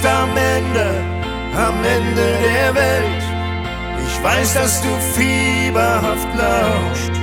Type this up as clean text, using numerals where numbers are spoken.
bist am Ende der Welt. Ich weiß, dass du fieberhaft lauscht.